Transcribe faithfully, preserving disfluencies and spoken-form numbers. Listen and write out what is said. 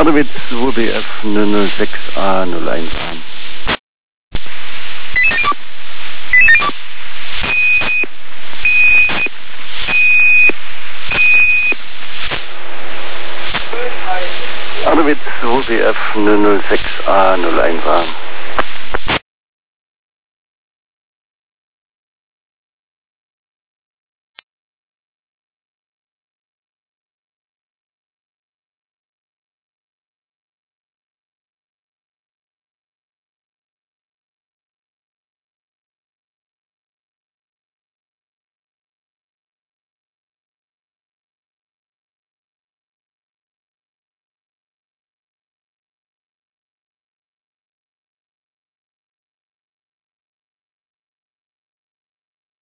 Adewitz zwei B F null null sechs A null eins an. Adewitz zwei B F null null sechs A null eins an.